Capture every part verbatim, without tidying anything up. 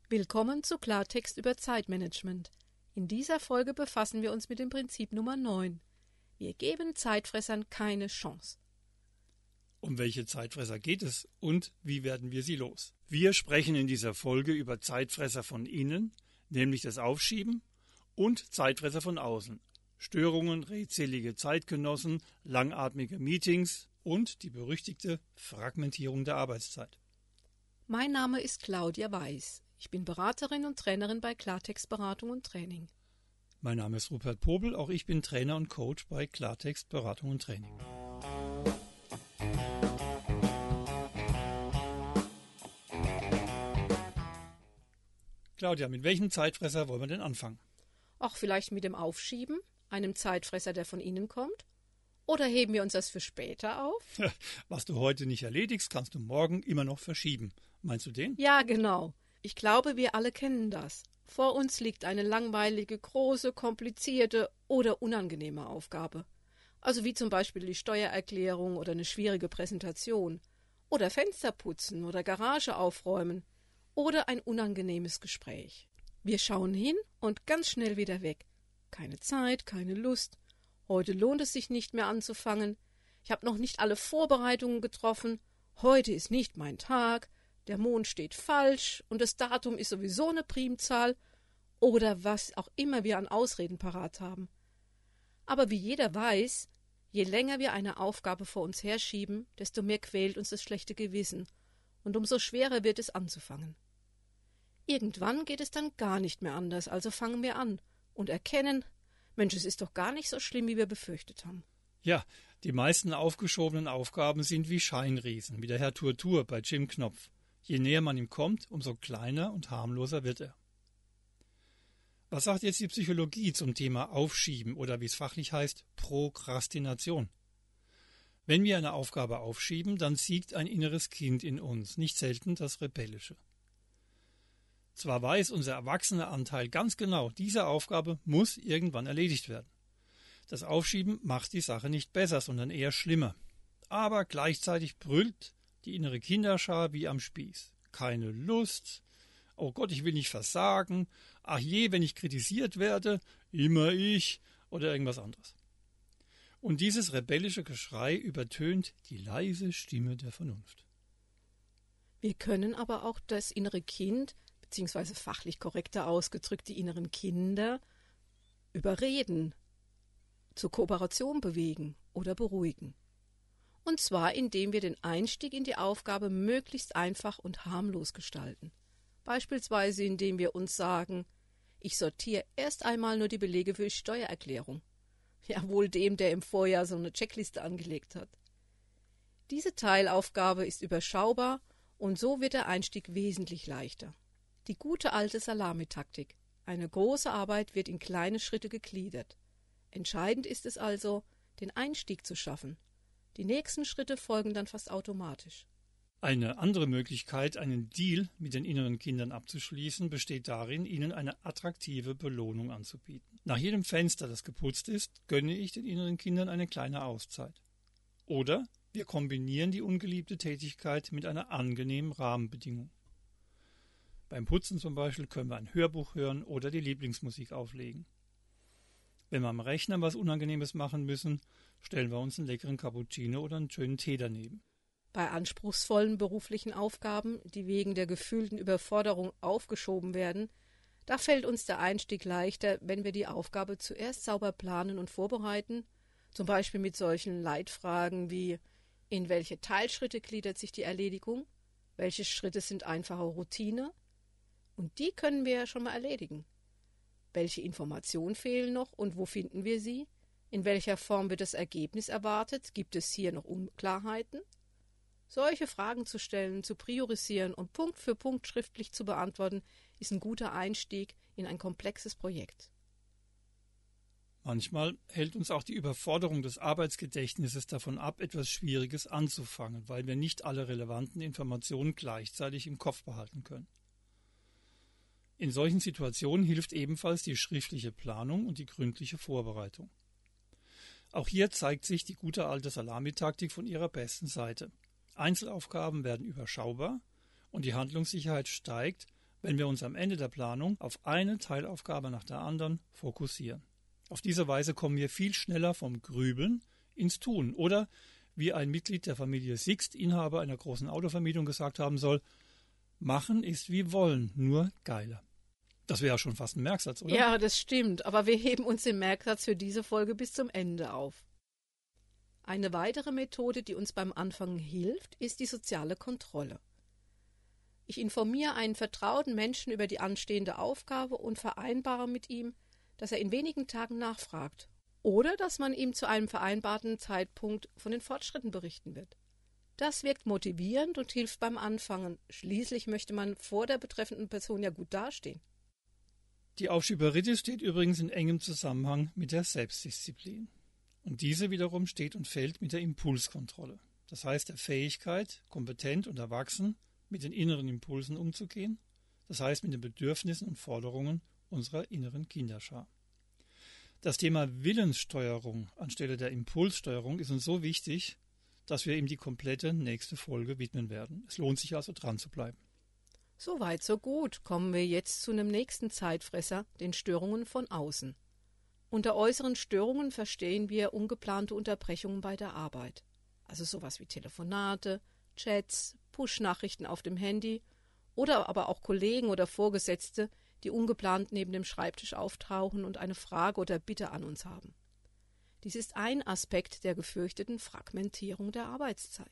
Willkommen zu Klartext über Zeitmanagement. In dieser Folge befassen wir uns mit dem Prinzip Nummer neun. Wir geben Zeitfressern keine Chance. Um welche Zeitfresser geht es und wie werden wir sie los? Wir sprechen in dieser Folge über Zeitfresser von innen, nämlich das Aufschieben, und Zeitfresser von außen, Störungen, redselige Zeitgenossen, langatmige Meetings und die berüchtigte Fragmentierung der Arbeitszeit. Mein Name ist Claudia Weiß. Ich bin Beraterin und Trainerin bei Klartext Beratung und Training. Mein Name ist Rupert Pobel, auch ich bin Trainer und Coach bei Klartext Beratung und Training. Claudia, mit welchem Zeitfresser wollen wir denn anfangen? Auch vielleicht mit dem Aufschieben, einem Zeitfresser, der von Ihnen kommt? Oder heben wir uns das für später auf? Was du heute nicht erledigst, kannst du morgen immer noch verschieben. Meinst du den? Ja, genau. Ich glaube, wir alle kennen das. Vor uns liegt eine langweilige, große, komplizierte oder unangenehme Aufgabe. Also wie zum Beispiel die Steuererklärung oder eine schwierige Präsentation. Oder Fenster putzen oder Garage aufräumen. Oder ein unangenehmes Gespräch. Wir schauen hin und ganz schnell wieder weg. Keine Zeit, keine Lust. Heute lohnt es sich nicht mehr anzufangen. Ich habe noch nicht alle Vorbereitungen getroffen. Heute ist nicht mein Tag. Der Mond steht falsch und das Datum ist sowieso eine Primzahl. Oder was auch immer wir an Ausreden parat haben. Aber wie jeder weiß, je länger wir eine Aufgabe vor uns herschieben, desto mehr quält uns das schlechte Gewissen und umso schwerer wird es anzufangen. Irgendwann geht es dann gar nicht mehr anders, also fangen wir an und erkennen, Mensch, es ist doch gar nicht so schlimm, wie wir befürchtet haben. Ja, die meisten aufgeschobenen Aufgaben sind wie Scheinriesen, wie der Herr Turtur bei Jim Knopf. Je näher man ihm kommt, umso kleiner und harmloser wird er. Was sagt jetzt die Psychologie zum Thema Aufschieben oder wie es fachlich heißt, Prokrastination? Wenn wir eine Aufgabe aufschieben, dann siegt ein inneres Kind in uns, nicht selten das Rebellische. Zwar weiß unser erwachsener Anteil ganz genau, diese Aufgabe muss irgendwann erledigt werden. Das Aufschieben macht die Sache nicht besser, sondern eher schlimmer. Aber gleichzeitig brüllt die innere Kinderschar wie am Spieß. Keine Lust. Oh Gott, ich will nicht versagen. Ach je, wenn ich kritisiert werde, immer ich oder irgendwas anderes. Und dieses rebellische Geschrei übertönt die leise Stimme der Vernunft. Wir können aber auch das innere Kind, beziehungsweise fachlich korrekter ausgedrückt die inneren Kinder, überreden, zur Kooperation bewegen oder beruhigen. Und zwar, indem wir den Einstieg in die Aufgabe möglichst einfach und harmlos gestalten. Beispielsweise, indem wir uns sagen, ich sortiere erst einmal nur die Belege für die Steuererklärung. Ja, wohl dem, der im Vorjahr so eine Checkliste angelegt hat. Diese Teilaufgabe ist überschaubar und so wird der Einstieg wesentlich leichter. Die gute alte Salamitaktik. Eine große Arbeit wird in kleine Schritte gegliedert. Entscheidend ist es also, den Einstieg zu schaffen. Die nächsten Schritte folgen dann fast automatisch. Eine andere Möglichkeit, einen Deal mit den inneren Kindern abzuschließen, besteht darin, ihnen eine attraktive Belohnung anzubieten. Nach jedem Fenster, das geputzt ist, gönne ich den inneren Kindern eine kleine Auszeit. Oder wir kombinieren die ungeliebte Tätigkeit mit einer angenehmen Rahmenbedingung. Beim Putzen zum Beispiel können wir ein Hörbuch hören oder die Lieblingsmusik auflegen. Wenn wir am Rechner was Unangenehmes machen müssen, stellen wir uns einen leckeren Cappuccino oder einen schönen Tee daneben. Bei anspruchsvollen beruflichen Aufgaben, die wegen der gefühlten Überforderung aufgeschoben werden, da fällt uns der Einstieg leichter, wenn wir die Aufgabe zuerst sauber planen und vorbereiten, zum Beispiel mit solchen Leitfragen wie: In welche Teilschritte gliedert sich die Erledigung? Welche Schritte sind einfache Routine? Und die können wir ja schon mal erledigen. Welche Informationen fehlen noch und wo finden wir sie? In welcher Form wird das Ergebnis erwartet? Gibt es hier noch Unklarheiten? Solche Fragen zu stellen, zu priorisieren und Punkt für Punkt schriftlich zu beantworten, ist ein guter Einstieg in ein komplexes Projekt. Manchmal hält uns auch die Überforderung des Arbeitsgedächtnisses davon ab, etwas Schwieriges anzufangen, weil wir nicht alle relevanten Informationen gleichzeitig im Kopf behalten können. In solchen Situationen hilft ebenfalls die schriftliche Planung und die gründliche Vorbereitung. Auch hier zeigt sich die gute alte Salamitaktik von ihrer besten Seite. Einzelaufgaben werden überschaubar und die Handlungssicherheit steigt, wenn wir uns am Ende der Planung auf eine Teilaufgabe nach der anderen fokussieren. Auf diese Weise kommen wir viel schneller vom Grübeln ins Tun. Oder, wie ein Mitglied der Familie Sixt, Inhaber einer großen Autovermietung, gesagt haben soll, machen ist wie wollen, nur geiler. Das wäre ja schon fast ein Merksatz, oder? Ja, das stimmt, aber wir heben uns den Merksatz für diese Folge bis zum Ende auf. Eine weitere Methode, die uns beim Anfangen hilft, ist die soziale Kontrolle. Ich informiere einen vertrauten Menschen über die anstehende Aufgabe und vereinbare mit ihm, dass er in wenigen Tagen nachfragt oder dass man ihm zu einem vereinbarten Zeitpunkt von den Fortschritten berichten wird. Das wirkt motivierend und hilft beim Anfangen. Schließlich möchte man vor der betreffenden Person ja gut dastehen. Die Aufschieberitis steht übrigens in engem Zusammenhang mit der Selbstdisziplin. Und diese wiederum steht und fällt mit der Impulskontrolle. Das heißt der Fähigkeit, kompetent und erwachsen mit den inneren Impulsen umzugehen, das heißt mit den Bedürfnissen und Forderungen unserer inneren Kinderschar. Das Thema Willenssteuerung anstelle der Impulssteuerung ist uns so wichtig, dass wir ihm die komplette nächste Folge widmen werden. Es lohnt sich also dran zu bleiben. Soweit, so gut. Kommen wir jetzt zu einem nächsten Zeitfresser, den Störungen von außen. Unter äußeren Störungen verstehen wir ungeplante Unterbrechungen bei der Arbeit. Also sowas wie Telefonate, Chats, Push-Nachrichten auf dem Handy oder aber auch Kollegen oder Vorgesetzte, die ungeplant neben dem Schreibtisch auftauchen und eine Frage oder Bitte an uns haben. Dies ist ein Aspekt der gefürchteten Fragmentierung der Arbeitszeit.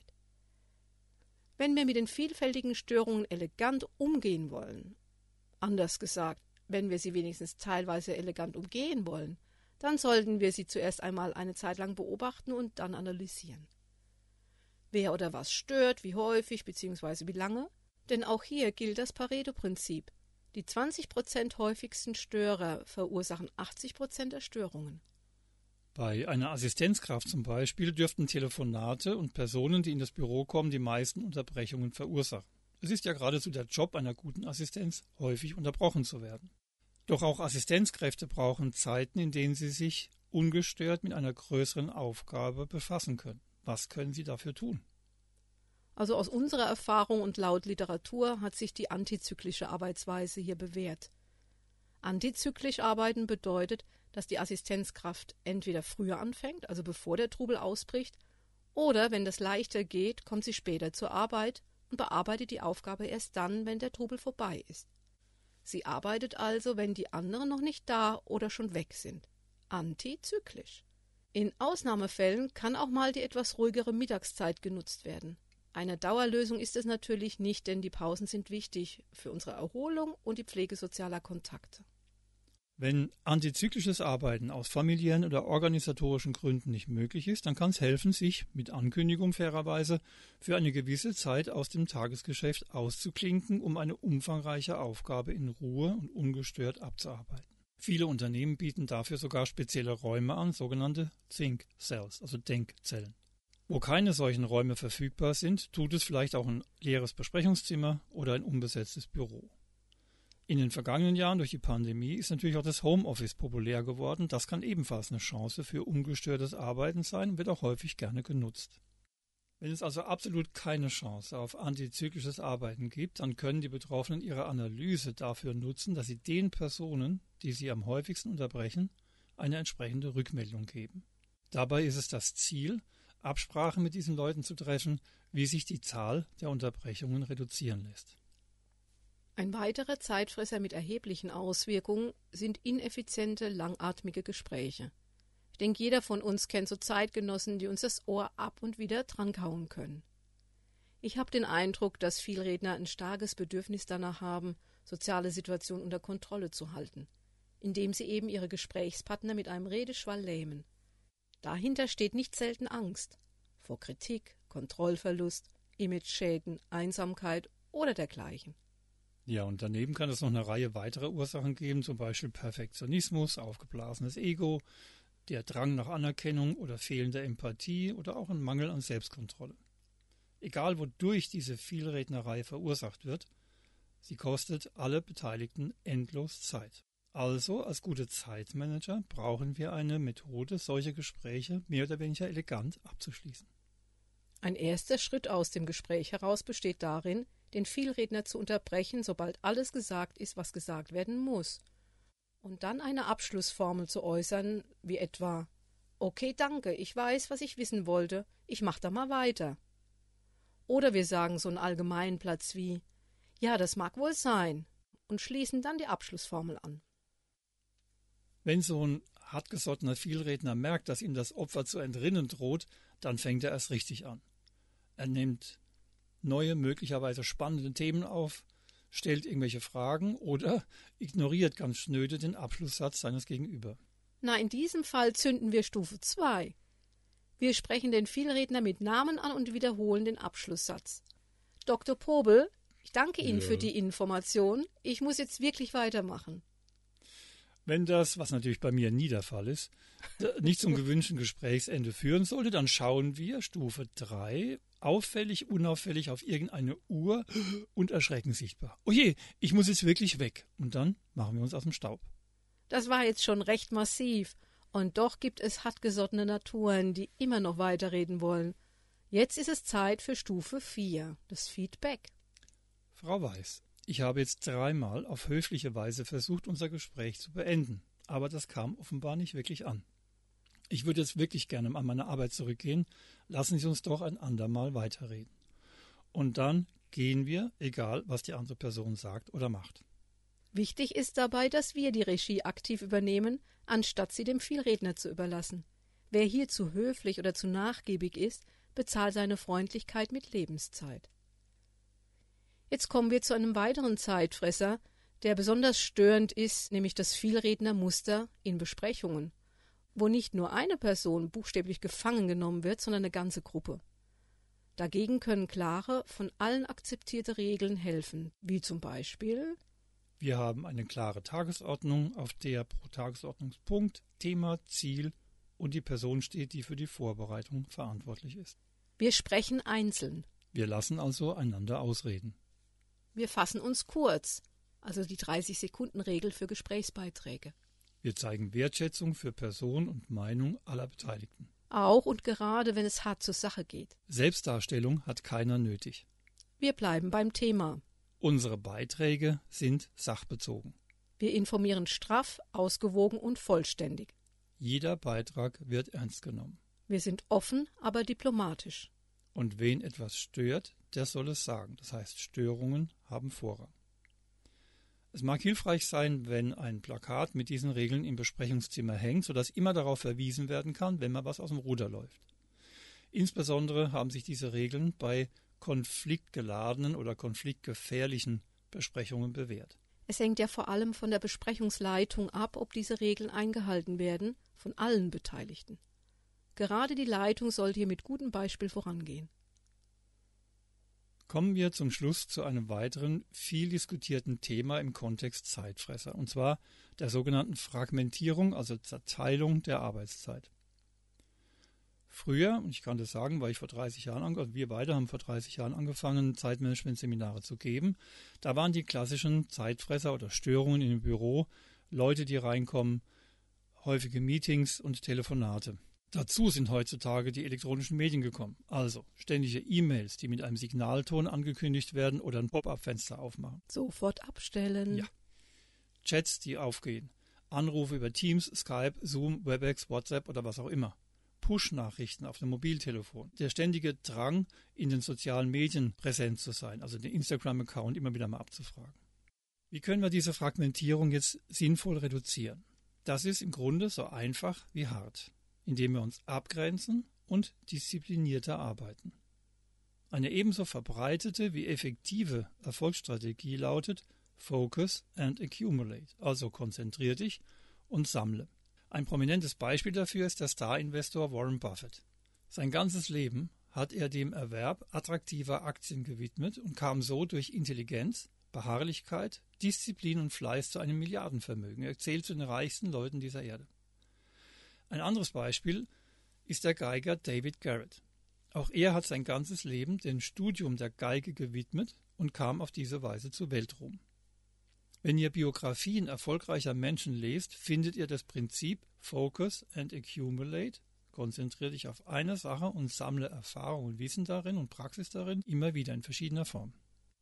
Wenn wir mit den vielfältigen Störungen elegant umgehen wollen, anders gesagt, wenn wir sie wenigstens teilweise elegant umgehen wollen, dann sollten wir sie zuerst einmal eine Zeit lang beobachten und dann analysieren. Wer oder was stört, wie häufig bzw. wie lange? Denn auch hier gilt das Pareto-Prinzip. Die zwanzig Prozent häufigsten Störer verursachen achtzig Prozent der Störungen. Bei einer Assistenzkraft zum Beispiel dürften Telefonate und Personen, die in das Büro kommen, die meisten Unterbrechungen verursachen. Es ist ja geradezu der Job einer guten Assistenz, häufig unterbrochen zu werden. Doch auch Assistenzkräfte brauchen Zeiten, in denen sie sich ungestört mit einer größeren Aufgabe befassen können. Was können sie dafür tun? Also aus unserer Erfahrung und laut Literatur hat sich die antizyklische Arbeitsweise hier bewährt. Antizyklisch arbeiten bedeutet, dass die Assistenzkraft entweder früher anfängt, also bevor der Trubel ausbricht, oder wenn das leichter geht, kommt sie später zur Arbeit und bearbeitet die Aufgabe erst dann, wenn der Trubel vorbei ist. Sie arbeitet also, wenn die anderen noch nicht da oder schon weg sind. Antizyklisch. In Ausnahmefällen kann auch mal die etwas ruhigere Mittagszeit genutzt werden. Eine Dauerlösung ist es natürlich nicht, denn die Pausen sind wichtig für unsere Erholung und die Pflege sozialer Kontakte. Wenn antizyklisches Arbeiten aus familiären oder organisatorischen Gründen nicht möglich ist, dann kann es helfen, sich mit Ankündigung fairerweise für eine gewisse Zeit aus dem Tagesgeschäft auszuklinken, um eine umfangreiche Aufgabe in Ruhe und ungestört abzuarbeiten. Viele Unternehmen bieten dafür sogar spezielle Räume an, sogenannte Think Cells, also Denkzellen. Wo keine solchen Räume verfügbar sind, tut es vielleicht auch ein leeres Besprechungszimmer oder ein unbesetztes Büro. In den vergangenen Jahren durch die Pandemie ist natürlich auch das Homeoffice populär geworden. Das kann ebenfalls eine Chance für ungestörtes Arbeiten sein und wird auch häufig gerne genutzt. Wenn es also absolut keine Chance auf antizyklisches Arbeiten gibt, dann können die Betroffenen ihre Analyse dafür nutzen, dass sie den Personen, die sie am häufigsten unterbrechen, eine entsprechende Rückmeldung geben. Dabei ist es das Ziel, Absprachen mit diesen Leuten zu treffen, wie sich die Zahl der Unterbrechungen reduzieren lässt. Ein weiterer Zeitfresser mit erheblichen Auswirkungen sind ineffiziente, langatmige Gespräche. Ich denke, jeder von uns kennt so Zeitgenossen, die uns das Ohr ab und wieder drankauen können. Ich habe den Eindruck, dass Vielredner ein starkes Bedürfnis danach haben, soziale Situationen unter Kontrolle zu halten, indem sie eben ihre Gesprächspartner mit einem Redeschwall lähmen. Dahinter steht nicht selten Angst vor Kritik, Kontrollverlust, Imageschäden, Einsamkeit oder dergleichen. Ja, und daneben kann es noch eine Reihe weiterer Ursachen geben, zum Beispiel Perfektionismus, aufgeblasenes Ego, der Drang nach Anerkennung oder fehlende Empathie oder auch ein Mangel an Selbstkontrolle. Egal wodurch diese Vielrednerei verursacht wird, sie kostet alle Beteiligten endlos Zeit. Also als gute Zeitmanager brauchen wir eine Methode, solche Gespräche mehr oder weniger elegant abzuschließen. Ein erster Schritt aus dem Gespräch heraus besteht darin, den Vielredner zu unterbrechen, sobald alles gesagt ist, was gesagt werden muss. Und dann eine Abschlussformel zu äußern, wie etwa: Okay, danke, ich weiß, was ich wissen wollte, ich mach da mal weiter. Oder wir sagen so einen allgemeinen Platz wie: Ja, das mag wohl sein, und schließen dann die Abschlussformel an. Wenn so ein hartgesottener Vielredner merkt, dass ihm das Opfer zu entrinnen droht, dann fängt er erst richtig an. Er nimmt neue, möglicherweise spannende Themen auf, stellt irgendwelche Fragen oder ignoriert ganz schnöde den Abschlusssatz seines Gegenüber. Na, in diesem Fall zünden wir Stufe zwei. Wir sprechen den Vielredner mit Namen an und wiederholen den Abschlusssatz. Doktor Probel, ich danke Ihnen Ja. für die Information. Ich muss jetzt wirklich weitermachen. Wenn das, was natürlich bei mir nie der Fall ist, nicht zum gewünschten Gesprächsende führen sollte, dann schauen wir Stufe drei auffällig, unauffällig auf irgendeine Uhr und erschrecken sichtbar. Oh je, ich muss jetzt wirklich weg. Und dann machen wir uns aus dem Staub. Das war jetzt schon recht massiv. Und doch gibt es hartgesottene Naturen, die immer noch weiterreden wollen. Jetzt ist es Zeit für Stufe vier, das Feedback. Frau Weiß, ich habe jetzt dreimal auf höfliche Weise versucht, unser Gespräch zu beenden. Aber das kam offenbar nicht wirklich an. Ich würde jetzt wirklich gerne an meine Arbeit zurückgehen. Lassen Sie uns doch ein andermal weiterreden. Und dann gehen wir, egal was die andere Person sagt oder macht. Wichtig ist dabei, dass wir die Regie aktiv übernehmen, anstatt sie dem Vielredner zu überlassen. Wer hier zu höflich oder zu nachgiebig ist, bezahlt seine Freundlichkeit mit Lebenszeit. Jetzt kommen wir zu einem weiteren Zeitfresser, der besonders störend ist, nämlich das Vielrednermuster in Besprechungen, wo nicht nur eine Person buchstäblich gefangen genommen wird, sondern eine ganze Gruppe. Dagegen können klare, von allen akzeptierte Regeln helfen, wie zum Beispiel: Wir haben eine klare Tagesordnung, auf der pro Tagesordnungspunkt Thema, Ziel und die Person steht, die für die Vorbereitung verantwortlich ist. Wir sprechen einzeln. Wir lassen also einander ausreden. Wir fassen uns kurz, also die dreißig-Sekunden-Regel für Gesprächsbeiträge. Wir zeigen Wertschätzung für Person und Meinung aller Beteiligten. Auch und gerade, wenn es hart zur Sache geht. Selbstdarstellung hat keiner nötig. Wir bleiben beim Thema. Unsere Beiträge sind sachbezogen. Wir informieren straff, ausgewogen und vollständig. Jeder Beitrag wird ernst genommen. Wir sind offen, aber diplomatisch. Und wen etwas stört, der soll es sagen. Das heißt, Störungen haben Vorrang. Es mag hilfreich sein, wenn ein Plakat mit diesen Regeln im Besprechungszimmer hängt, sodass immer darauf verwiesen werden kann, wenn mal was aus dem Ruder läuft. Insbesondere haben sich diese Regeln bei konfliktgeladenen oder konfliktgefährlichen Besprechungen bewährt. Es hängt ja vor allem von der Besprechungsleitung ab, ob diese Regeln eingehalten werden, von allen Beteiligten. Gerade die Leitung sollte hier mit gutem Beispiel vorangehen. Kommen wir zum Schluss zu einem weiteren, viel diskutierten Thema im Kontext Zeitfresser, und zwar der sogenannten Fragmentierung, also Zerteilung der Arbeitszeit. Früher, und ich kann das sagen, weil ich vor dreißig Jahren, also wir beide haben vor dreißig Jahren angefangen, Zeitmanagement-Seminare zu geben, da waren die klassischen Zeitfresser oder Störungen in dem Büro, Leute, die reinkommen, häufige Meetings und Telefonate. Dazu sind heutzutage die elektronischen Medien gekommen, also ständige E-Mails, die mit einem Signalton angekündigt werden oder ein Pop-up-Fenster aufmachen. Sofort abstellen. Ja. Chats, die aufgehen, Anrufe über Teams, Skype, Zoom, Webex, WhatsApp oder was auch immer. Push-Nachrichten auf dem Mobiltelefon. Der ständige Drang, in den sozialen Medien präsent zu sein, also den Instagram-Account immer wieder mal abzufragen. Wie können wir diese Fragmentierung jetzt sinnvoll reduzieren? Das ist im Grunde so einfach wie hart, indem wir uns abgrenzen und disziplinierter arbeiten. Eine ebenso verbreitete wie effektive Erfolgsstrategie lautet Focus and Accumulate, also konzentrier dich und sammle. Ein prominentes Beispiel dafür ist der Star-Investor Warren Buffett. Sein ganzes Leben hat er dem Erwerb attraktiver Aktien gewidmet und kam so durch Intelligenz, Beharrlichkeit, Disziplin und Fleiß zu einem Milliardenvermögen. Er zählt zu den reichsten Leuten dieser Erde. Ein anderes Beispiel ist der Geiger David Garrett. Auch er hat sein ganzes Leben dem Studium der Geige gewidmet und kam auf diese Weise zu Weltruhm. Wenn ihr Biografien erfolgreicher Menschen lest, findet ihr das Prinzip Focus and Accumulate, konzentriere dich auf eine Sache und sammle Erfahrung und Wissen darin und Praxis darin, immer wieder in verschiedener Form.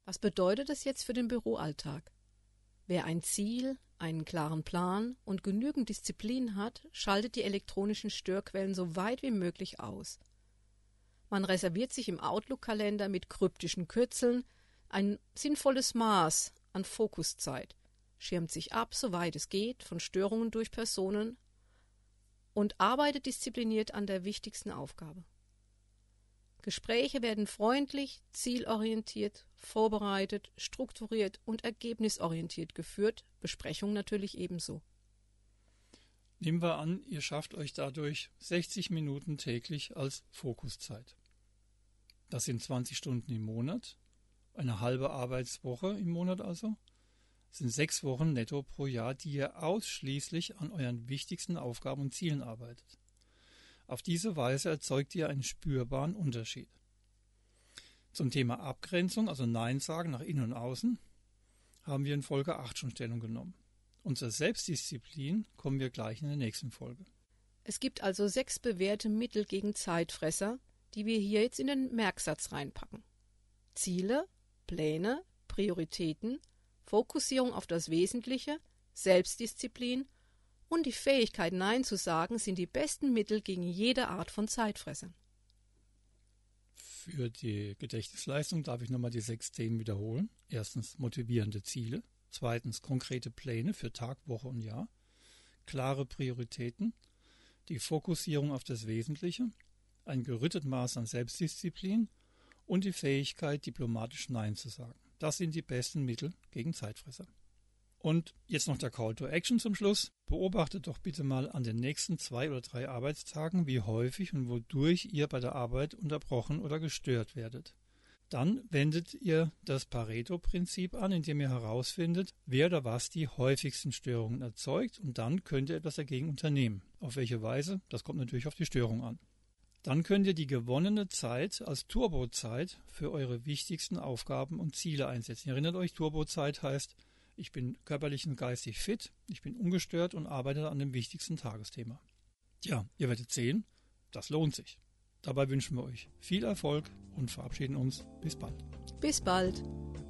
Was bedeutet das jetzt für den Büroalltag? Wer ein Ziel, einen klaren Plan und genügend Disziplin hat, schaltet die elektronischen Störquellen so weit wie möglich aus. Man reserviert sich im Outlook-Kalender mit kryptischen Kürzeln ein sinnvolles Maß an Fokuszeit, schirmt sich ab, soweit es geht, von Störungen durch Personen und arbeitet diszipliniert an der wichtigsten Aufgabe. Gespräche werden freundlich, zielorientiert, vorbereitet, strukturiert und ergebnisorientiert geführt, Besprechungen natürlich ebenso. Nehmen wir an, ihr schafft euch dadurch sechzig Minuten täglich als Fokuszeit. Das sind zwanzig Stunden im Monat, eine halbe Arbeitswoche im Monat also. Das sind sechs Wochen netto pro Jahr, die ihr ausschließlich an euren wichtigsten Aufgaben und Zielen arbeitet. Auf diese Weise erzeugt ihr einen spürbaren Unterschied. Zum Thema Abgrenzung, also Nein sagen nach innen und außen, haben wir in Folge acht schon Stellung genommen. Und zur Selbstdisziplin kommen wir gleich in der nächsten Folge. Es gibt also sechs bewährte Mittel gegen Zeitfresser, die wir hier jetzt in den Merksatz reinpacken. Ziele, Pläne, Prioritäten, Fokussierung auf das Wesentliche, Selbstdisziplin und die Fähigkeit, Nein zu sagen, sind die besten Mittel gegen jede Art von Zeitfressern. Für die Gedächtnisleistung darf ich nochmal die sechs Themen wiederholen. Erstens motivierende Ziele. Zweitens konkrete Pläne für Tag, Woche und Jahr. Klare Prioritäten. Die Fokussierung auf das Wesentliche. Ein gerüttetes Maß an Selbstdisziplin. Und die Fähigkeit, diplomatisch Nein zu sagen. Das sind die besten Mittel gegen Zeitfresser. Und jetzt noch der Call to Action zum Schluss. Beobachtet doch bitte mal an den nächsten zwei oder drei Arbeitstagen, wie häufig und wodurch ihr bei der Arbeit unterbrochen oder gestört werdet. Dann wendet ihr das Pareto-Prinzip an, indem ihr herausfindet, wer oder was die häufigsten Störungen erzeugt, und dann könnt ihr etwas dagegen unternehmen. Auf welche Weise? Das kommt natürlich auf die Störung an. Dann könnt ihr die gewonnene Zeit als Turbozeit für eure wichtigsten Aufgaben und Ziele einsetzen. Ihr erinnert euch, Turbozeit heißt, ich bin körperlich und geistig fit, ich bin ungestört und arbeite an dem wichtigsten Tagesthema. Tja, ihr werdet sehen, das lohnt sich. Dabei wünschen wir euch viel Erfolg und verabschieden uns. Bis bald. Bis bald.